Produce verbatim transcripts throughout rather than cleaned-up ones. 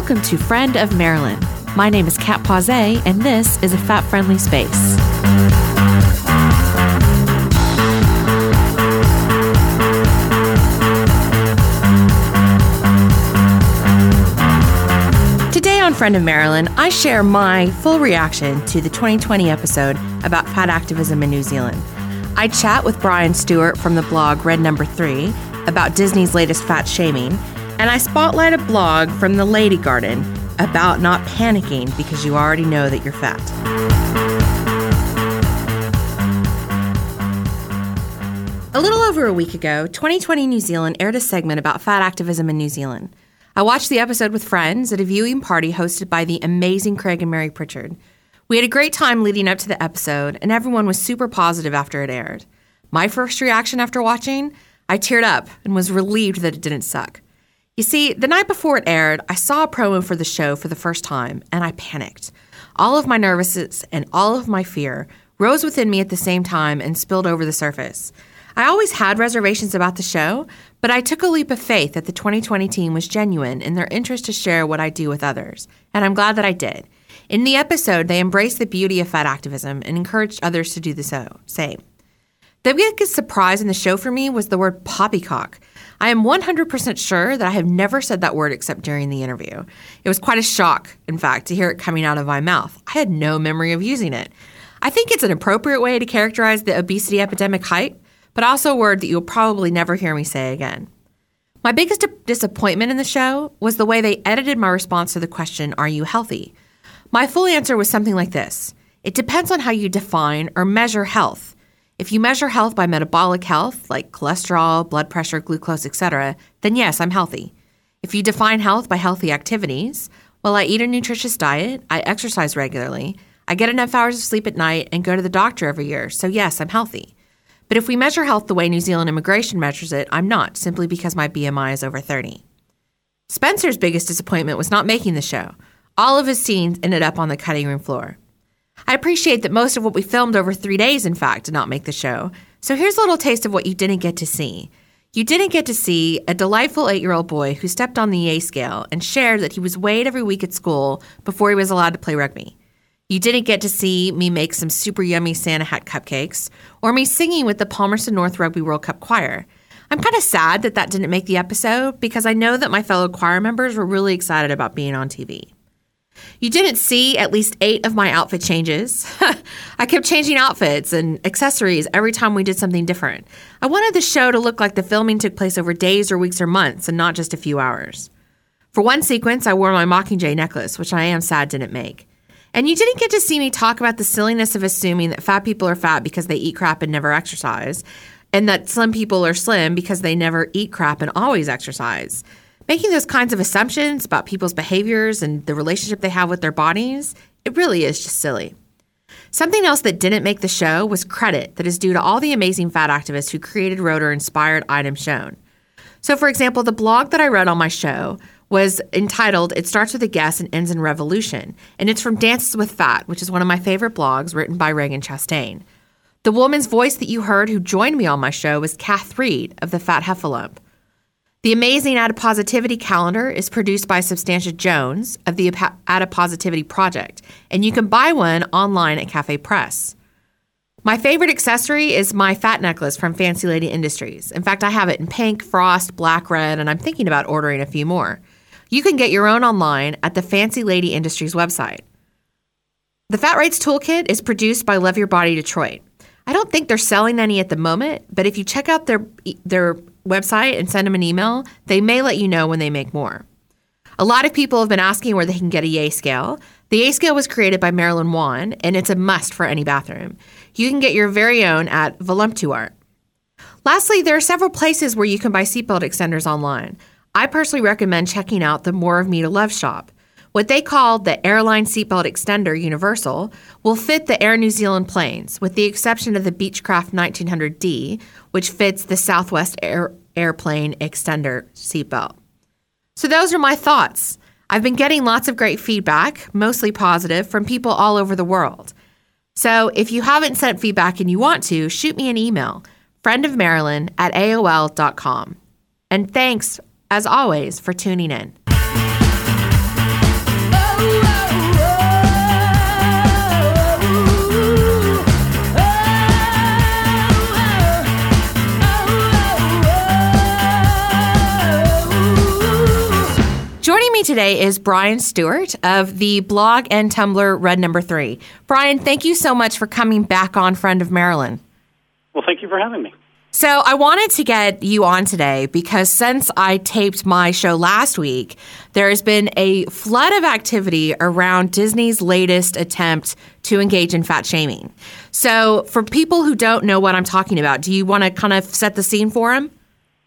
Welcome to Friend of Marilyn. My name is Kat Pausay, and this is a fat-friendly space. Today on Friend of Marilyn, I share my full reaction to the twenty twenty episode about fat activism in New Zealand. I chat with Brian Stewart from the blog Red Number Three about Disney's latest fat shaming, and I spotlight a blog from the Lady Garden about not panicking because you already know that you're fat. A little over a week ago, twenty twenty New Zealand aired a segment about fat activism in New Zealand. I watched the episode with friends at a viewing party hosted by the amazing Craig and Mary Pritchard. We had a great time leading up to the episode, and everyone was super positive after it aired. My first reaction after watching, I teared up and was relieved that it didn't suck. You see, the night before it aired, I saw a promo for the show for the first time, and I panicked. All of my nervousness and all of my fear rose within me at the same time and spilled over the surface. I always had reservations about the show, but I took a leap of faith that the twenty twenty team was genuine in their interest to share what I do with others, and I'm glad that I did. In the episode, they embraced the beauty of fat activism and encouraged others to do the so, same. The biggest surprise in the show for me was the word poppycock. I am one hundred percent sure that I have never said that word except during the interview. It was quite a shock, in fact, to hear it coming out of my mouth. I had no memory of using it. I think it's an appropriate way to characterize the obesity epidemic hype, but also a word that you'll probably never hear me say again. My biggest di- disappointment in the show was the way they edited my response to the question, "Are you healthy?" My full answer was something like this. It depends on how you define or measure health. If you measure health by metabolic health, like cholesterol, blood pressure, glucose, et cetera, then yes, I'm healthy. If you define health by healthy activities, well, I eat a nutritious diet, I exercise regularly, I get enough hours of sleep at night, and go to the doctor every year, so yes, I'm healthy. But if we measure health the way New Zealand immigration measures it, I'm not, simply because my B M I is over thirty. Spencer's biggest disappointment was not making the show. All of his scenes ended up on the cutting room floor. I appreciate that most of what we filmed over three days, in fact, did not make the show. So here's a little taste of what you didn't get to see. You didn't get to see a delightful eight-year-old boy who stepped on the yay scale and shared that he was weighed every week at school before he was allowed to play rugby. You didn't get to see me make some super yummy Santa hat cupcakes or me singing with the Palmerston North Rugby World Cup choir. I'm kind of sad that that didn't make the episode because I know that my fellow choir members were really excited about being on T V. You didn't see at least eight of my outfit changes. I kept changing outfits and accessories every time we did something different. I wanted the show to look like the filming took place over days or weeks or months and not just a few hours. For one sequence, I wore my Mockingjay necklace, which I am sad didn't make. And you didn't get to see me talk about the silliness of assuming that fat people are fat because they eat crap and never exercise, and that slim people are slim because they never eat crap and always exercise. Making those kinds of assumptions about people's behaviors and the relationship they have with their bodies, it really is just silly. Something else that didn't make the show was credit that is due to all the amazing fat activists who created wrote or inspired items shown. So, for example, the blog that I read on my show was entitled It Starts With a Guess and Ends in Revolution, and it's from Dances with Fat, which is one of my favorite blogs written by Reagan Chastain. The woman's voice that you heard who joined me on my show was Kath Reed of the Fat Heffalump. The amazing Adipositivity calendar is produced by Substantia Jones of the Adipositivity Project, and you can buy one online at Cafe Press. My favorite accessory is my fat necklace from Fancy Lady Industries. In fact, I have it in pink, frost, black, red, and I'm thinking about ordering a few more. You can get your own online at the Fancy Lady Industries website. The Fat Rights Toolkit is produced by Love Your Body Detroit. I don't think they're selling any at the moment, but if you check out their their website and send them an email, they may let you know when they make more. A lot of people have been asking where they can get a yay scale. The yay scale was created by Marilyn Wan, and it's a must for any bathroom. You can get your very own at Voluptuart. Lastly, there are several places where you can buy seatbelt extenders online. I personally recommend checking out the More of Me to Love shop. What they call the Airline Seatbelt Extender Universal will fit the Air New Zealand planes, with the exception of the Beechcraft nineteen hundred D, which fits the Southwest Air Airplane Extender seatbelt. So those are my thoughts. I've been getting lots of great feedback, mostly positive, from people all over the world. So if you haven't sent feedback and you want to, shoot me an email, friendofmarilyn at A O L dot com. And thanks, as always, for tuning in. me today is Brian Stewart of the blog and Tumblr Red Number Three. Brian, thank you so much for coming back on Friend of Marilyn. Well, thank you for having me. So I wanted to get you on today because since I taped my show last week, there has been a flood of activity around Disney's latest attempt to engage in fat shaming. So for people who don't know what I'm talking about, do you want to kind of set the scene for them?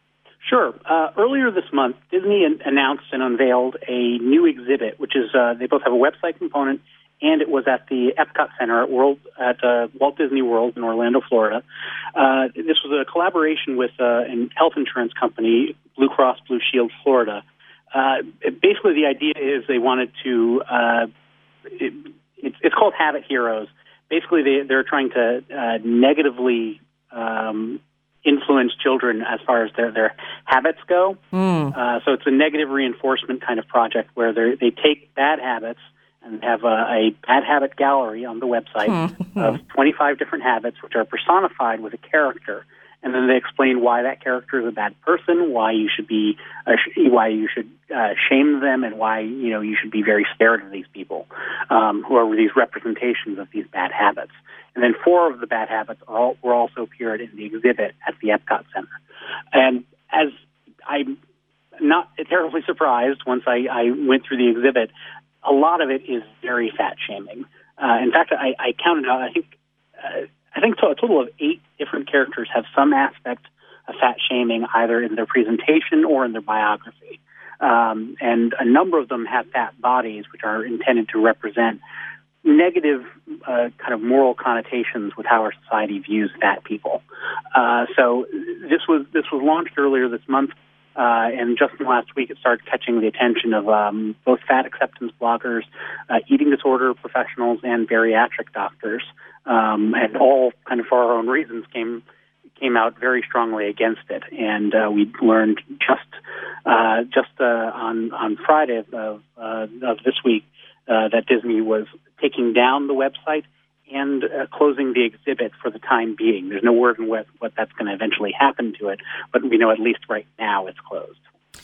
Sure. Uh, earlier this month, Disney an- announced and unveiled a new exhibit, which is uh, they both have a website component, and it was at the Epcot Center at World at uh, Walt Disney World in Orlando, Florida. Uh, this was a collaboration with uh, a health insurance company, Blue Cross Blue Shield Florida. Uh, it, basically, the idea is they wanted to. Uh, it, it's, it's called Habit Heroes. Basically, they, they're trying to uh, negatively um, influence children as far as their, their habits go. Mm. Uh, so it's a negative reinforcement kind of project where they take bad habits and have a, a bad habit gallery on the website mm-hmm. of twenty-five different habits, which are personified with a character, and then they explain why that character is a bad person, why you should be, uh, sh- why you should uh, shame them, and why you know you should be very scared of these people um, who are these representations of these bad habits. And then four of the bad habits are all, were also appeared in the exhibit at the Epcot Center. And as I'm not terribly surprised once I, I went through the exhibit, a lot of it is very fat shaming. Uh, in fact, I, I counted out. I think uh, I think a total of eight different characters have some aspect of fat shaming, either in their presentation or in their biography. Um, and a number of them have fat bodies, which are intended to represent negative uh, kind of moral connotations with how our society views fat people. Uh, so this was this was launched earlier this month. Uh, and just in the last week, it started catching the attention of um, both fat acceptance bloggers, uh, eating disorder professionals, and bariatric doctors, um, and all kind of for our own reasons came came out very strongly against it. And uh, we learned just uh, just uh, on on Friday of, uh, of this week uh, that Disney was taking down the website and uh, closing the exhibit for the time being. There's no word on what, what that's going to eventually happen to it, but we know at least right now it's closed.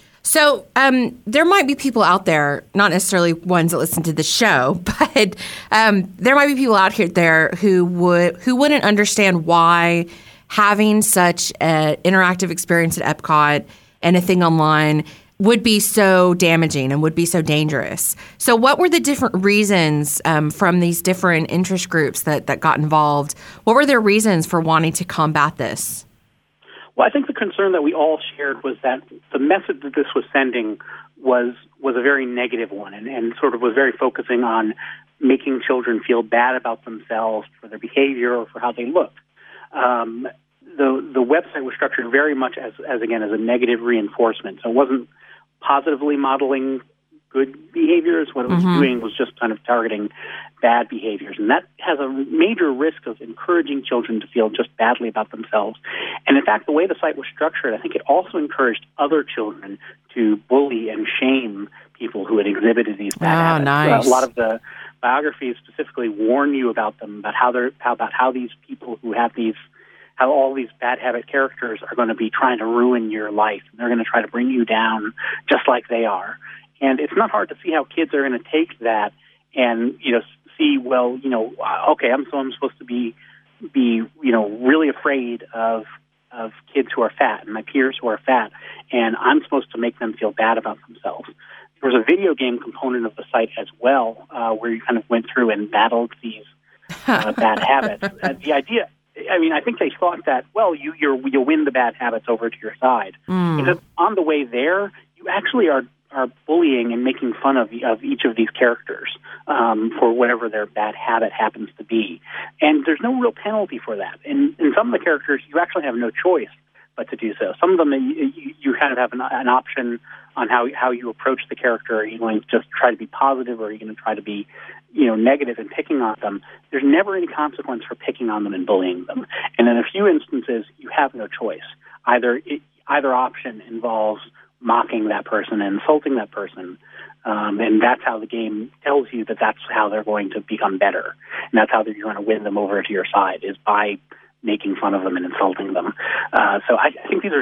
So um, there might be people out there, not necessarily ones that listen to the show, but um, there might be people out here there who would who wouldn't understand why having such an interactive experience at Epcot and a thing online would be so damaging and would be so dangerous. So what were the different reasons um, from these different interest groups that, that got involved? What were their reasons for wanting to combat this? Well, I think the concern that we all shared was that the message that this was sending was was a very negative one and, and sort of was very focusing on making children feel bad about themselves for their behavior or for how they look. Um, the the website was structured very much as, as, again, as a negative reinforcement. So it wasn't positively modeling good behaviors. What it was mm-hmm. doing was just kind of targeting bad behaviors. And that has a major risk of encouraging children to feel just badly about themselves. And in fact, the way the site was structured, I think it also encouraged other children to bully and shame people who had exhibited these bad oh, habits. Nice. Uh, a lot of the biographies specifically warn you about them, about how they're how, about how these people who have these how all these bad habit characters are going to be trying to ruin your life. They're going to try to bring you down just like they are. And it's not hard to see how kids are going to take that and, you know, see, well, you know, okay, I'm so I'm supposed to be, be you know, really afraid of of kids who are fat and my peers who are fat, and I'm supposed to make them feel bad about themselves. There was a video game component of the site as well, uh, where you kind of went through and battled these uh, bad habits. Uh, the idea... I mean, I think they thought that, well, you you're, you'll win the bad habits over to your side. Mm. Because on the way there, you actually are, are bullying and making fun of of each of these characters um, for whatever their bad habit happens to be. And there's no real penalty for that. And in some of the characters, you actually have no choice but to do so. Some of them, you, you kind of have an, an option on how how you approach the character. Are you going to just try to be positive, or are you going to try to be, you know, negative and picking on them? There's never any consequence for picking on them and bullying them. And in a few instances, you have no choice. Either it, either option involves mocking that person and insulting that person, um, and that's how the game tells you that that's how they're going to become better, and that's how you're going to win them over to your side, is by making fun of them and insulting them. Uh, so I, I think these are just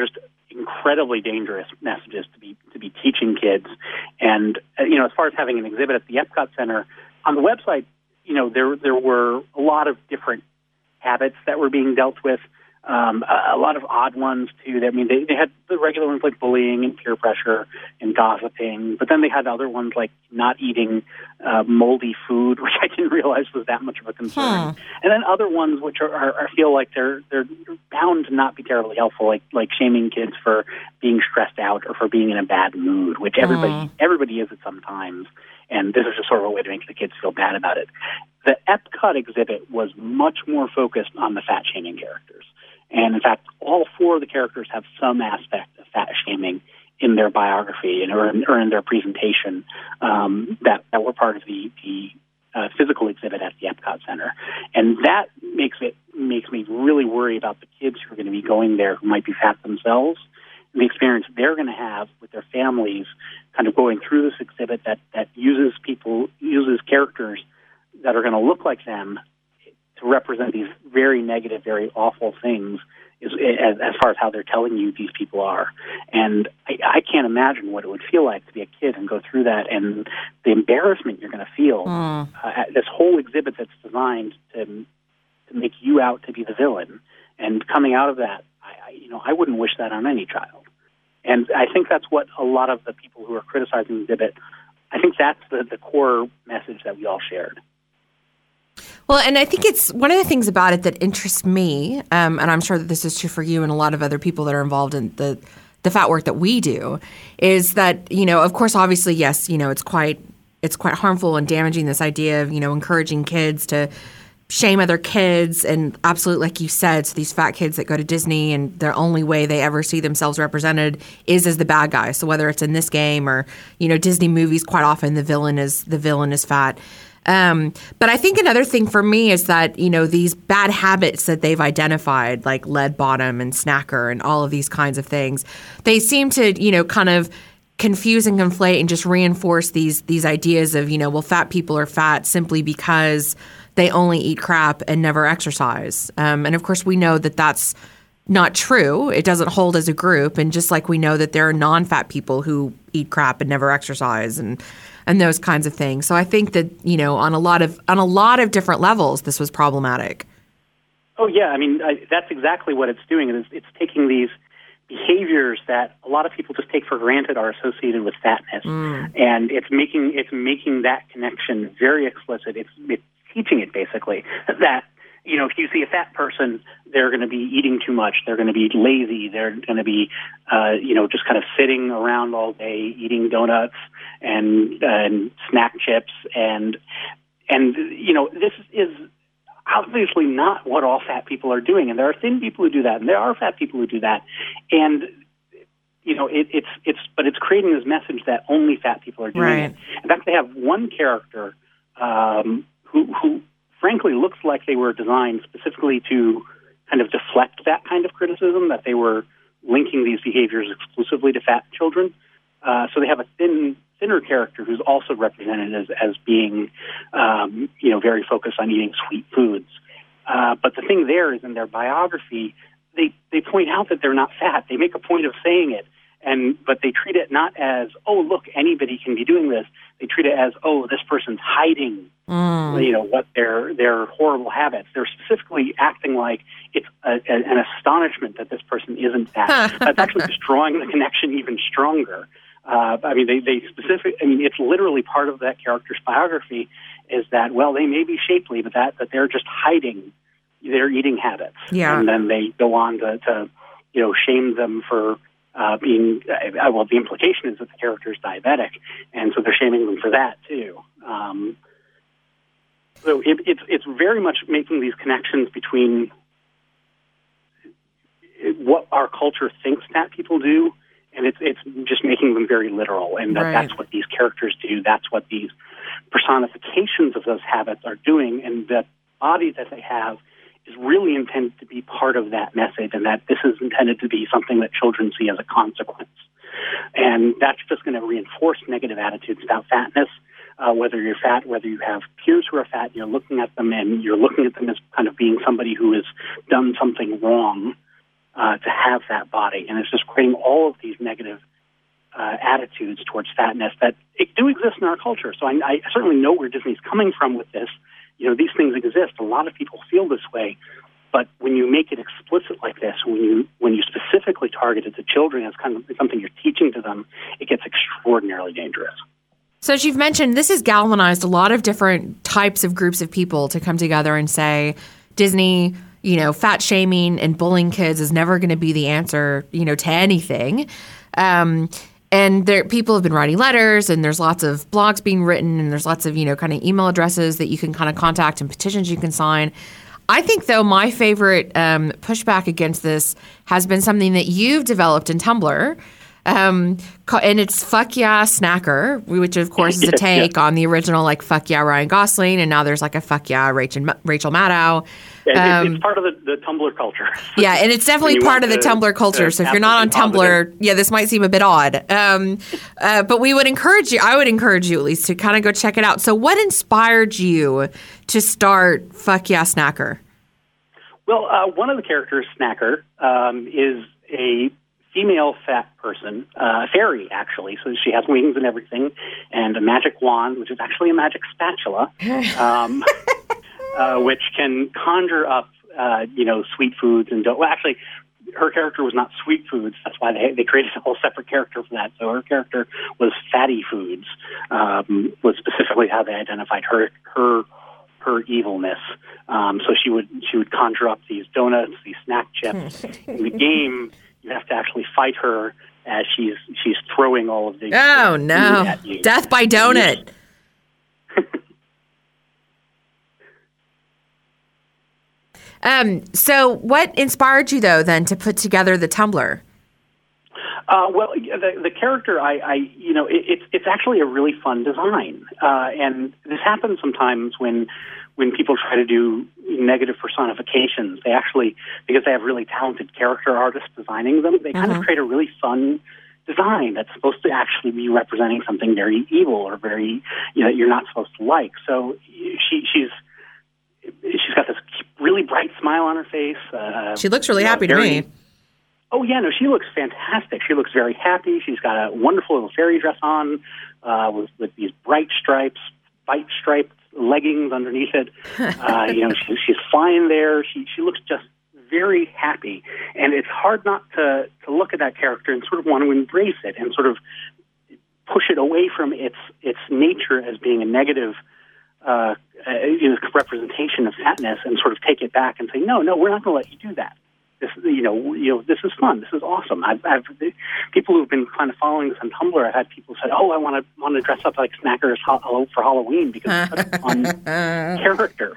incredibly dangerous messages to be to be teaching kids. And uh, you know, as far as having an exhibit at the Epcot Center, on the website, you know, there there were a lot of different habits that were being dealt with. Um, a, a lot of odd ones, too. I mean, they, they had the regular ones like bullying and peer pressure and gossiping, but then they had other ones like not eating uh, moldy food, which I didn't realize was that much of a concern. Hmm. And then other ones which are, are, are feel like they're they're bound to not be terribly helpful, like like shaming kids for being stressed out or for being in a bad mood, which everybody hmm. everybody is at some times. And this is just sort of a way to make the kids feel bad about it. The Epcot exhibit was much more focused on the fat-shaming characters. And, in fact, all four of the characters have some aspect of fat-shaming in their biography and or in, or in their presentation um, that, that were part of the, the uh, physical exhibit at the Epcot Center. And that makes it makes me really worry about the kids who are going to be going there who might be fat themselves, and the experience they're going to have with their families kind of going through this exhibit that, that uses people, uses characters that are going to look like them to represent these very negative, very awful things is, as, as far as how they're telling you these people are. And I, I can't imagine what it would feel like to be a kid and go through that and the embarrassment you're going to feel. Mm. Uh, this whole exhibit that's designed to, to make you out to be the villain. And coming out of that, I, I, you know, I wouldn't wish that on any child. And I think that's what a lot of the people who are criticizing the exhibit, I think that's the, the core message that we all shared. Well, and I think it's one of the things about it that interests me, um, and I'm sure that this is true for you and a lot of other people that are involved in the the fat work that we do, is that, you know, of course, obviously, yes, you know, it's quite it's quite harmful and damaging, this idea of, you know, encouraging kids to shame other kids, and absolutely, like you said, so these fat kids that go to Disney and their only way they ever see themselves represented is as the bad guy. So whether it's in this game or, you know, Disney movies, quite often the villain is the villain is fat. Um, but I think another thing for me is that, you know, these bad habits that they've identified, like lead bottom and snacker and all of these kinds of things, they seem to, you know, kind of confuse and conflate and just reinforce these these ideas of, you know, well, fat people are fat simply because they only eat crap and never exercise. Um, and of course, we know that that's not true. It doesn't hold as a group. And just like we know that there are non-fat people who eat crap and never exercise and and those kinds of things. So I think that, you know, on a lot of on a lot of different levels, this was problematic. Oh, yeah. I mean, I, that's exactly what it's doing. It's, it's taking these behaviors that a lot of people just take for granted are associated with fatness, mm. and it's making it's making that connection very explicit. It's, it's teaching it, basically, that, you know, if you see a fat person, they're going to be eating too much. They're going to be lazy. They're going to be, uh, you know, just kind of sitting around all day eating donuts and, uh, and snack chips. And, and you know, this is obviously not what all fat people are doing. And there are thin people who do that, and there are fat people who do that. And, you know, it, it's, it's, but it's creating this message that only fat people are doing right. it. In fact, they have one character um, who, who, frankly, looks like they were designed specifically to kind of deflect that kind of criticism, that they were linking these behaviors exclusively to fat children. Uh, so they have a thin, thinner character who's also represented as, as being, um, you know, very focused on eating sweet foods. Uh, but the thing there is in their biography, they, they point out that they're not fat. They make a point of saying it. And but they treat it not as, oh, look, anybody can be doing this. They treat it as, oh, this person's hiding, mm. you know, what their their horrible habits. They're specifically acting like it's a, a, an astonishment that this person isn't fat. That's actually just drawing the connection even stronger. Uh, I mean, they, they specific. I mean, it's literally part of that character's biography is that, well, they may be shapely, but that that they're just hiding their eating habits. Yeah. And then they go on to, to you know, shame them for Uh, being, uh, well, the implication is that the character is diabetic, and so they're shaming them for that, too. Um, so it, it's it's very much making these connections between what our culture thinks fat people do, and it's it's just making them very literal, and that, right. that's what these characters do. That's what these personifications of those habits are doing, and that body that they have is really intended to be part of that message, and that this is intended to be something that children see as a consequence. And that's just going to reinforce negative attitudes about fatness, uh, whether you're fat, whether you have peers who are fat, you're looking at them and you're looking at them as kind of being somebody who has done something wrong. uh, to have that body. And it's just creating all of these negative uh, attitudes towards fatness that it do exist in our culture. So I, I certainly know where Disney's coming from with this. You know, these things exist. A lot of people feel this way. But when you make it explicit like this, when you when you specifically target it to children as kind of something you're teaching to them, it gets extraordinarily dangerous. So as you've mentioned, this has galvanized a lot of different types of groups of people to come together and say, Disney, you know, fat shaming and bullying kids is never going to be the answer, you know, to anything. Um, and there, people have been writing letters, and there's lots of blogs being written, and there's lots of, you know, kind of email addresses that you can kind of contact and petitions you can sign. I think, though, my favorite um, pushback against this has been something that you've developed in Tumblr, um, and it's Fuck Yeah Snacker, which, of course, is a take yeah. on the original, like, Fuck Yeah Ryan Gosling, and now there's, like, a Fuck Yeah Rachel, Rachel Maddow. Yeah, um, it's part of the, the Tumblr culture. Yeah, and it's definitely part of the to, Tumblr culture, so if you're not on Tumblr, positive. yeah, this might seem a bit odd. Um, uh, but we would encourage you, I would encourage you at least, to kind of go check it out. So what inspired you to start Fuck Yeah Snacker? Well, uh, one of the characters, Snacker, um, is a female fat person, uh, fairy, actually. So she has wings and everything, and a magic wand, which is actually a magic spatula, um, uh, which can conjure up, uh, you know, sweet foods and dough. Well, actually, her character was not sweet foods. That's why they they created a whole separate character for that. So her character was fatty foods, um, was specifically how they identified her her her evilness. Um, so she would she would conjure up these donuts, these snack chips. In the game, you have to actually fight her as she's she's throwing all of these. Oh no! At you. Death by donut. um. So, what inspired you though then to put together the Tumblr? Uh, well, the, the character, I, I you know, it, it's it's actually a really fun design, uh, and this happens sometimes when when people try to do negative personifications. They actually, because they have really talented character artists designing them, they kind mm-hmm. of create a really fun design that's supposed to actually be representing something very evil or very, you know, you're not supposed to like. So she she's she's got this really bright smile on her face. Uh, she looks really happy very, to me. Oh, yeah, no, she looks fantastic. She looks very happy. She's got a wonderful little fairy dress on uh, with, with these bright stripes, white striped leggings underneath it. Uh, you know, she, she's flying there. She she looks just very happy. And it's hard not to, to look at that character and sort of want to embrace it and sort of push it away from its its nature as being a negative uh, you know, representation of fatness and sort of take it back and say, no, no, we're not going to let you do that. This, you know, you know, this is fun. This is awesome. I've, I've people who've been kind of following this on Tumblr. I've had people say, "Oh, I want to want to dress up like Snackers for Halloween because it's such a fun character."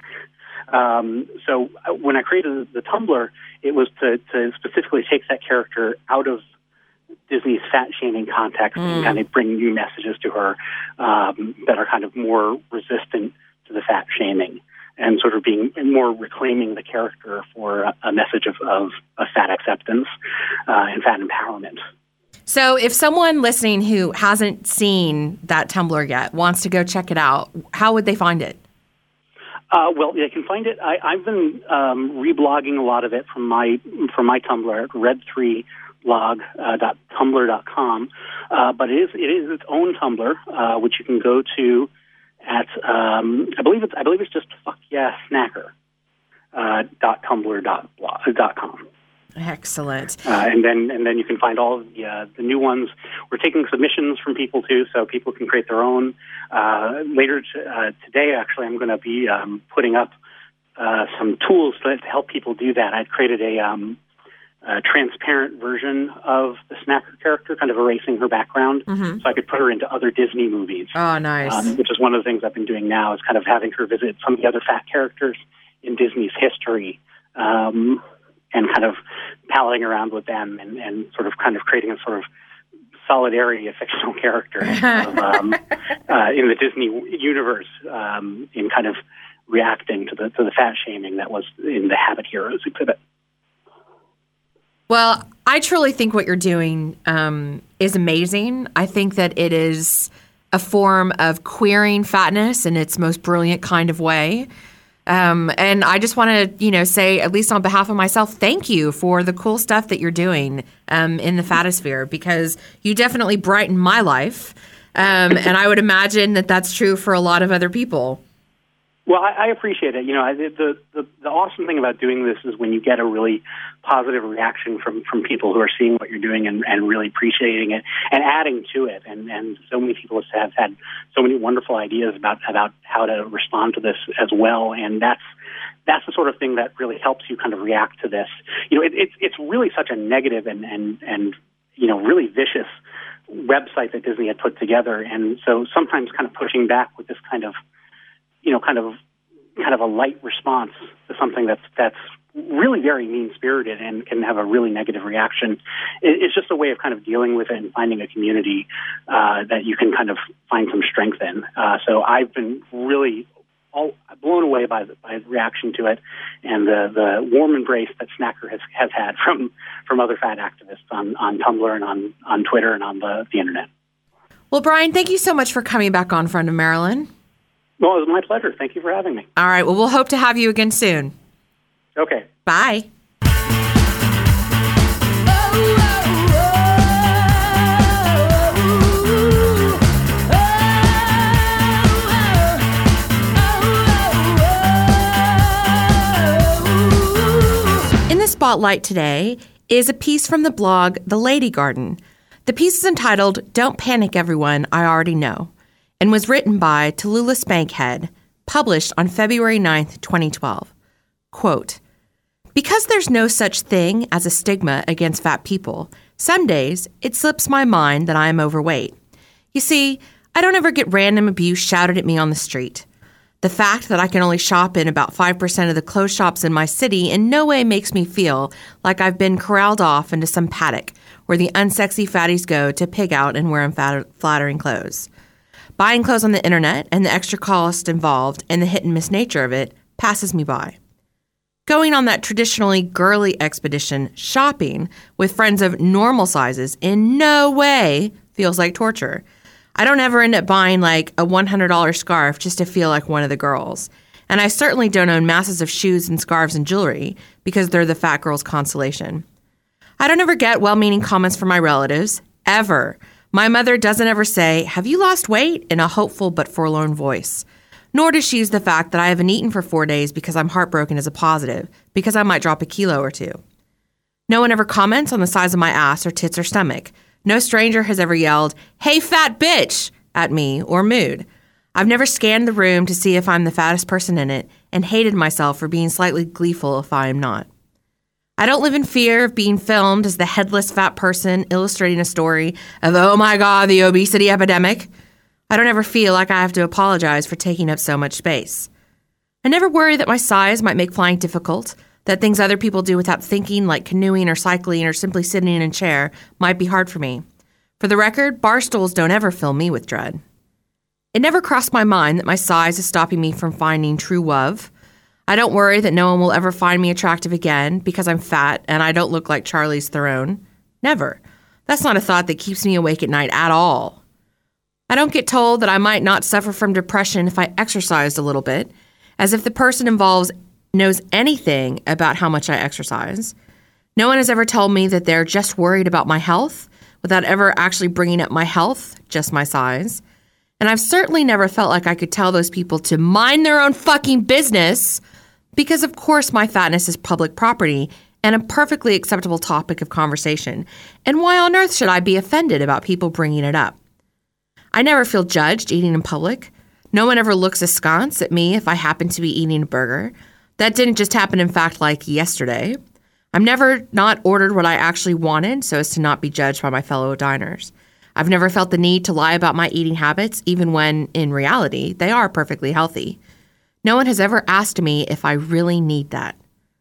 Um, so when I created the Tumblr, it was to, to specifically take that character out of Disney's fat shaming context mm. and kind of bring new messages to her um, that are kind of more resistant to the fat shaming. And sort of being more reclaiming the character for a, a message of, of, of fat acceptance uh, and fat empowerment. So if someone listening who hasn't seen that Tumblr yet wants to go check it out, how would they find it? Uh, well, they can find it. I, I've been um, reblogging a lot of it from my from my Tumblr at red three blog dot tumblr dot com, uh, but it is it is its own Tumblr, uh, which you can go to at um, I believe it's I believe it's just fuck yeah snacker uh, dot tumblr dot blog dot com. Excellent. Uh, and then and then you can find all of the uh, the new ones. We're taking submissions from people too, so people can create their own. Uh, later t- uh, today, actually, I'm going to be um, putting up uh, some tools to, to help people do that. I created a um, Uh, transparent version of the Snacker character, kind of erasing her background, mm-hmm. so I could put her into other Disney movies. Oh, nice. Um, which is one of the things I've been doing now, is kind of having her visit some of the other fat characters in Disney's history, um, and kind of palling around with them and, and sort of kind of creating a sort of solidarity of fictional characters of, um, uh, in the Disney universe, um, in kind of reacting to the to the fat shaming that was in the Habit Heroes exhibit. Well, I truly think what you're doing um, is amazing. I think that it is a form of queering fatness in its most brilliant kind of way. Um, and I just want to, you know, say, at least on behalf of myself, thank you for the cool stuff that you're doing um, in the Fatosphere, because you definitely brighten my life. Um, and I would imagine that that's true for a lot of other people. Well, I, I appreciate it. You know, I, the, the the awesome thing about doing this is when you get a really positive reaction from, from people who are seeing what you're doing and, and really appreciating it and adding to it. And, and so many people have had so many wonderful ideas about about how to respond to this as well. And that's that's the sort of thing that really helps you kind of react to this. You know, it, it's it's really such a negative and and and you know really vicious website that Disney had put together, and so sometimes kind of pushing back with this kind of you know, kind of, kind of a light response to something that's that's really very mean-spirited and can have a really negative reaction. It, it's just a way of kind of dealing with it and finding a community uh, that you can kind of find some strength in. Uh, so I've been really all blown away by the, by the reaction to it and the, the warm embrace that Snacker has, has had from from other fat activists on, on Tumblr and on, on Twitter and on the, the internet. Well, Brian, thank you so much for coming back on Friend of Marilyn. Well, it was my pleasure. Thank you for having me. All right. Well, we'll hope to have you again soon. Okay. Bye. In the spotlight today is a piece from the blog The Lady Garden. The piece is entitled, "Don't Panic, Everyone, I Already Know," and was written by Tallulah Spankhead, published on February ninth, twenty twelve. Quote, "Because there's no such thing as a stigma against fat people, some days it slips my mind that I am overweight. You see, I don't ever get random abuse shouted at me on the street. The fact that I can only shop in about five percent of the clothes shops in my city in no way makes me feel like I've been corralled off into some paddock where the unsexy fatties go to pig out and wear unflattering clothes. Buying clothes on the internet and the extra cost involved and the hit and miss nature of it passes me by. Going on that traditionally girly expedition shopping with friends of normal sizes in no way feels like torture. I don't ever end up buying like a one hundred dollars scarf just to feel like one of the girls. And I certainly don't own masses of shoes and scarves and jewelry because they're the fat girl's consolation. I don't ever get well-meaning comments from my relatives, ever. My mother doesn't ever say, 'Have you lost weight?' in a hopeful but forlorn voice. Nor does she use the fact that I haven't eaten for four days because I'm heartbroken as a positive, because I might drop a kilo or two. No one ever comments on the size of my ass or tits or stomach. No stranger has ever yelled, 'Hey, fat bitch!' at me or mood. I've never scanned the room to see if I'm the fattest person in it and hated myself for being slightly gleeful if I am not. I don't live in fear of being filmed as the headless fat person illustrating a story of, oh my God, the obesity epidemic. I don't ever feel like I have to apologize for taking up so much space. I never worry that my size might make flying difficult, that things other people do without thinking, like canoeing or cycling or simply sitting in a chair, might be hard for me. For the record, bar stools don't ever fill me with dread. It never crossed my mind that my size is stopping me from finding true love. I don't worry that no one will ever find me attractive again because I'm fat and I don't look like Charlize Theron. Never. That's not a thought that keeps me awake at night at all. I don't get told that I might not suffer from depression if I exercised a little bit, as if the person involved knows anything about how much I exercise. No one has ever told me that they're just worried about my health without ever actually bringing up my health, just my size. And I've certainly never felt like I could tell those people to mind their own fucking business because, of course, my fatness is public property and a perfectly acceptable topic of conversation. And why on earth should I be offended about people bringing it up? I never feel judged eating in public. No one ever looks askance at me if I happen to be eating a burger. That didn't just happen, in fact, like yesterday. I'm never not ordered what I actually wanted so as to not be judged by my fellow diners. I've never felt the need to lie about my eating habits, even when, in reality, they are perfectly healthy. No one has ever asked me if I really need that.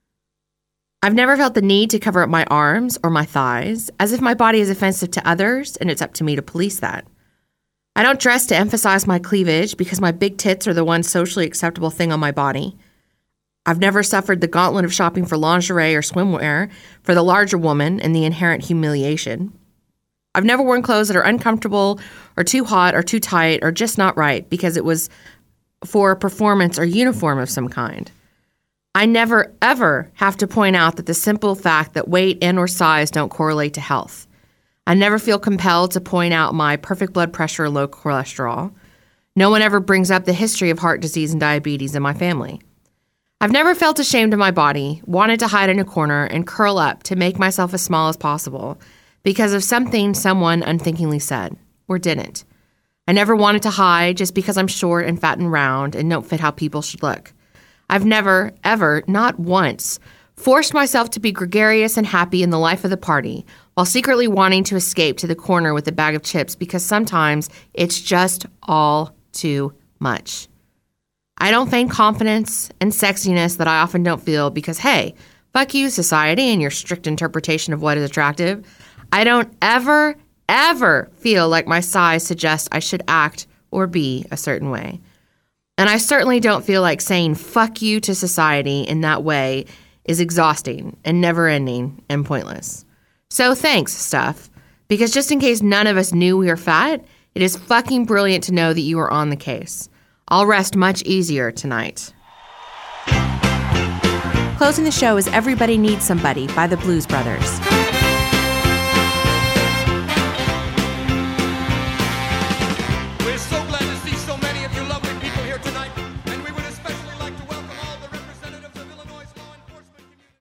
I've never felt the need to cover up my arms or my thighs, as if my body is offensive to others and it's up to me to police that. I don't dress to emphasize my cleavage because my big tits are the one socially acceptable thing on my body. I've never suffered the gauntlet of shopping for lingerie or swimwear for the larger woman and the inherent humiliation. I've never worn clothes that are uncomfortable or too hot or too tight or just not right because it was for a performance or uniform of some kind. I never, ever have to point out that the simple fact that weight and or size don't correlate to health. I never feel compelled to point out my perfect blood pressure and low cholesterol. No one ever brings up the history of heart disease and diabetes in my family. I've never felt ashamed of my body, wanted to hide in a corner and curl up to make myself as small as possible because of something someone unthinkingly said or didn't. I never wanted to hide just because I'm short and fat and round and don't fit how people should look. I've never, ever, not once, forced myself to be gregarious and happy in the life of the party while secretly wanting to escape to the corner with a bag of chips because sometimes it's just all too much. I don't feign confidence and sexiness that I often don't feel because, hey, fuck you, society, and your strict interpretation of what is attractive. I don't ever, ever feel like my size suggests I should act or be a certain way. And I certainly don't feel like saying fuck you to society in that way is exhausting and never-ending and pointless. So thanks, Steph, because just in case none of us knew we were fat, it is fucking brilliant to know that you are on the case. I'll rest much easier tonight. Closing the show is Everybody Needs Somebody by the Blues Brothers.